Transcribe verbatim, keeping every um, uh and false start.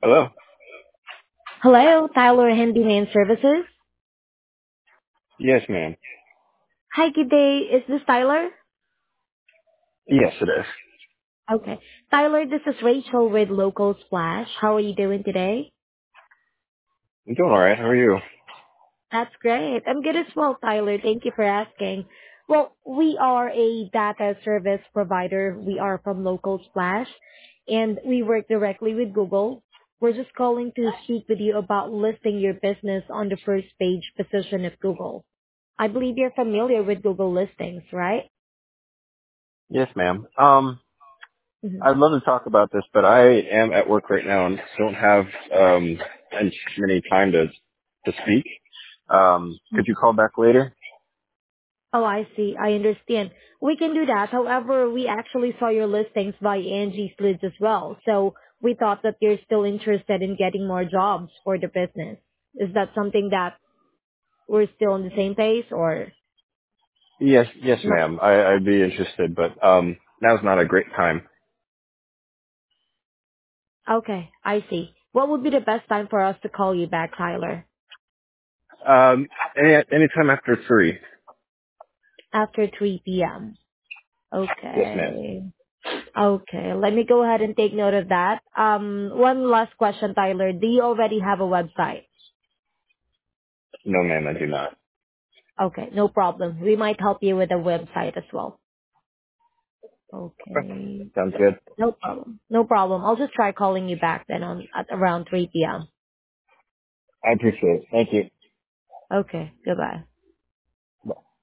Hello? Hello, Tyler Handyman Services. Yes, ma'am. Hi, good day. Is this Tyler? Yes, it is. Okay. Tyler, this is Rachel with Local Splash. How are you doing today? I'm doing alright. How are you? That's great. I'm good as well, Tyler. Thank you for asking. Well, we are a data service provider. We are from Local Splash, and we work directly with Google. We're just calling to speak with you about listing your business on the first page position of Google. I believe you're familiar with Google listings, right? Yes, ma'am. Um, Mhm. I'd love to talk about this, but I am at work right now and don't have um and many time to to speak. Um, could you call back later? Oh, I see. I understand. We can do that. However, we actually saw your listings by Angie's Lids as well. So we thought that you're still interested in getting more jobs for the business. Is that something that we're still on the same page or Yes, yes, no? ma'am. I, I'd be interested, but um, now's not a great time. Okay, I see. What would be the best time for us to call you back, Tyler? Um, any anytime after three. After three p.m. Yes, ma'am. Okay. Okay, let me go ahead and take note of that. Um, one last question, Tyler. Do you already have a website? No, ma'am, I do not. Okay, no problem. We might help you with a website as well. Okay. Sounds good. No problem. No problem. I'll just try calling you back then on at around three p.m. I appreciate it. Thank you. Okay, goodbye. Bye.